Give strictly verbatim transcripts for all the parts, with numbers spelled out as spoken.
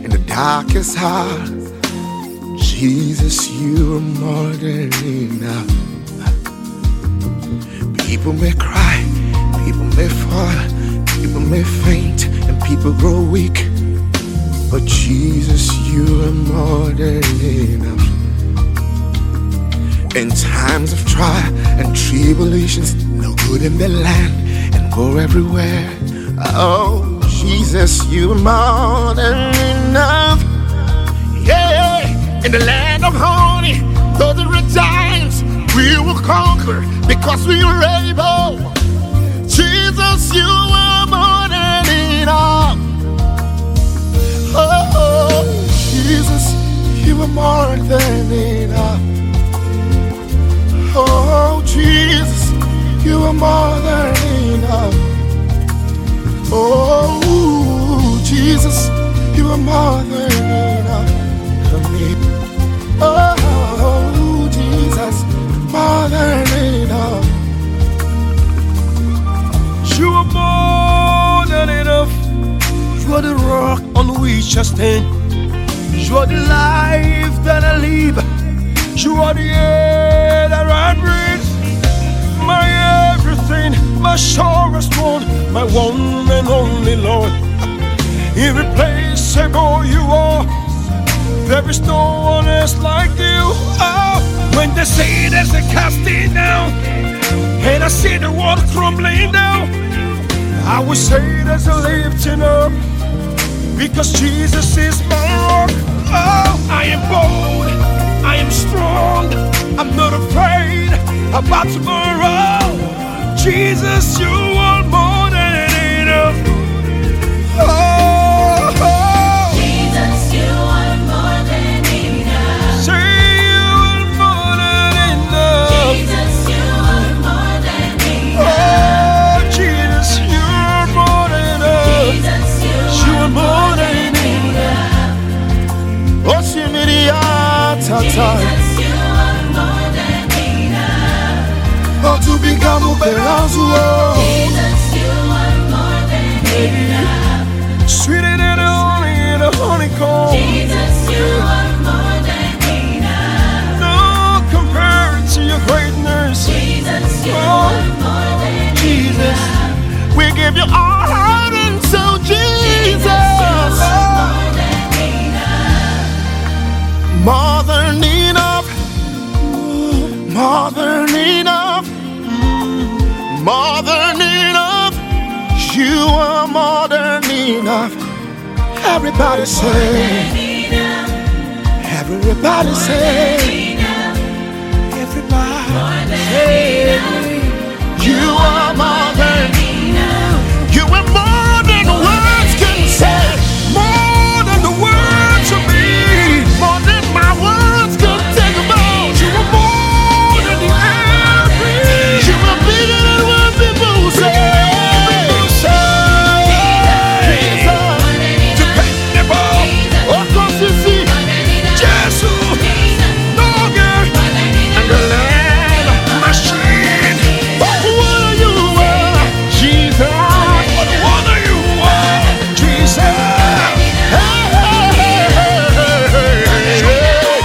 in the darkest hour. Jesus, you are more than enough. People may cry, people may fall, people may faint, and people grow weak. But Jesus, you are more than enough. In times of trial and tribulations, no good in the land and war everywhere. Oh, Jesus, you are more than enough. Yeah, in the land of honey, though there are giants, we will conquer because we are able. Jesus, you are more than enough. Oh, Jesus, you are more than enough. Oh, Jesus, you are more than enough. Oh, Jesus, you are more than enough for me. Oh, Jesus, more than enough. You are more than enough. You are the rock on which I stand. You are the life that I live. You are the air that I breathe. My everything, my surest one, my one and only Lord. Irreplaceable you are. There is no one else like you. Oh, when they say there's a casting down, and I see the world crumbling down, I would say there's a lifting up, because Jesus is my rock. Oh, I am bold, I am strong, I'm not afraid about tomorrow. Jesus, you are more than enough. Oh, oh. Jesus, you are more than enough. Say you are more than enough. Jesus, you are more than enough. Oh, Jesus, you are more than enough. Jesus, you You are are more than enough. Oh, Simiriata. Jesus, you are more than enough. Oh, to become a Perazzo. Jesus, you are more than enough. sweeter than the honey in a honeycomb. Jesus, you are more than enough. No compared to your greatness. Jesus, you Oh, are more than Jesus. enough. We give you our heart and soul, Jesus. More than enough. More than enough. More than enough. More than enough. You are more than enough. Everybody say. Everybody say. Everybody say. You are more than enough. You are more than words can say. More than the words of me. More than my words can take about. You are more than the average. You are bigger than what people say. Dependable. Oh, cause you see, Jesus. No girl. And the land machine. what are you are, Jesus? What a wonder you are, Jesus. Hey, hey, hey, hey, hey, hey.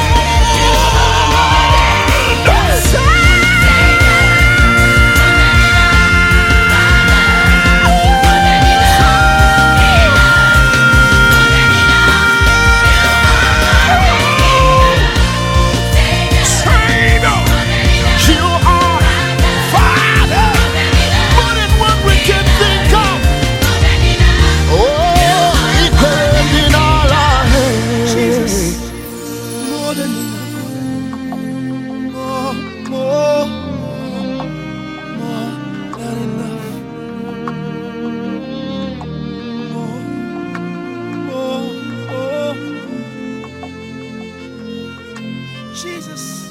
Savior. You are Father, more than what we can think of. Oh, equal in all our hands. More than enough. More, more, more than enough. More, more, more. Jesus.